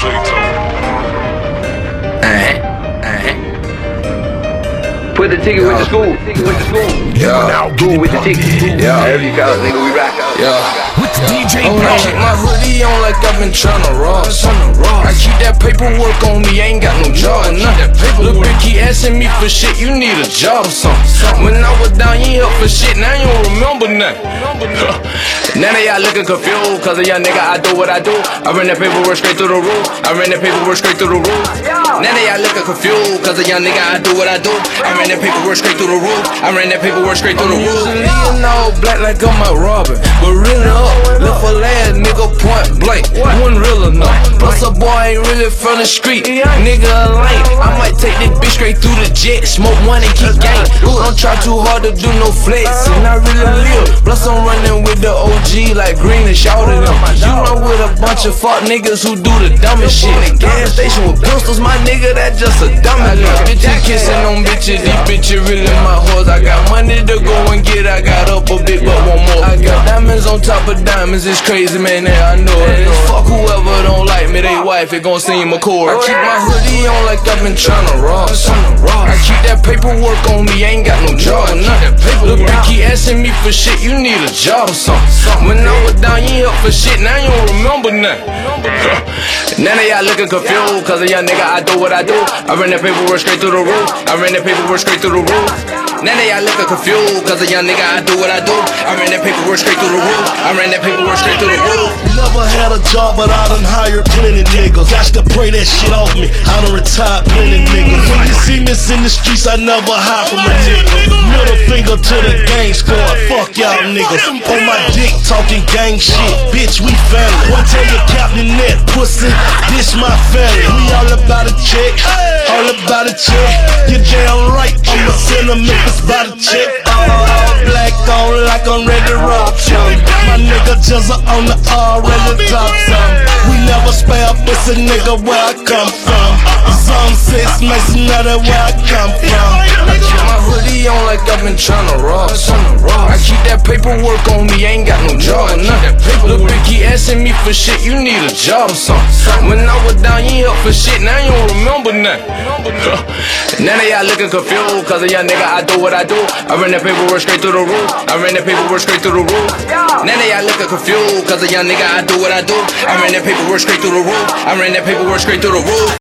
Put the ticket with the school. Yeah. School with the ticket. Yeah. Whatever you call it, nigga, we rock out. Yeah. With DJ I keep my hoodie on like I've been tryna rob. I keep that paperwork on me, ain't got no job or nothing. Lil' bitch keep asking me for shit, you need a job or something. When I was down, you ain't up for shit, now you don't remember nothing. Now they all looking confused, cause a young nigga, I do what I do. I ran that paperwork straight through the roof. Now they all looking confused, cause a young nigga, I do what I do. I ran that paperwork straight through the roof. Usually in all black like I'm out robbing, but really up, left a last nigga point blank. Wasn't real enough. Plus a boy ain't really from the street, nigga a lame. I might take this bitch straight through the jet, smoke one and keep gang. Don't try too hard to do no flex, and I really live. Plus I'm running with the OG like Green and shouted them. You run with a bunch of fuck niggas who do the dumbest shit. In gas station with pistols, my nigga, that just a dummy. Bitches kissing on bitches, these bitches really my hoes. I got money to go and get, I got up a bit but one more. I got diamonds on top of diamonds, it's crazy man, yeah, I know it. Fuck whoever don't like me, they wife, it gon' seem a core. I keep my hoodie on like I've been tryna rob. I keep that paperwork on me, ain't got no job or nothing. Lil' bitch keep asking me for shit, you need a job or something. When I was down, you ain't up for shit, now you don't remember nothing. Now they all looking confused, cause a young nigga, I do what I do. I ran that paperwork straight through the roof. Now they all looking confused, cause a young nigga, I do what I do. I ran that paperwork straight through the roof. Never had a job, but I done hired plenty niggas. Got to pray that shit off me, I done retired plenty niggas. When you see me in the streets, I never hide from a nigga. Middle finger to the gang squad, fuck y'all niggas. On my dick talking gang shit, bitch, we family. One tell you Captain Net, pussy, this my family. We all about a check, all about a check. You're damn right, I'ma send them if it's about a check. All black on like I'm ready to rock some. My nigga just on the already top some. We never spare puss a nigga where I come from. Some 6 Mason, now that where I come from. I keep my hoodie on like I've been tryna rob. I keep that paperwork on me, ain't got no job or nothing. Lil' bitch keep asking me for shit, you need a job or something. When I was down, you ain't up for shit, now you don't remember nothing. Now they all looking confused, cause a young nigga, I do what I do. I ran that paperwork straight through the roof. Now they all looking confused, cause a young nigga, I do what I do. I ran that paperwork straight through the roof.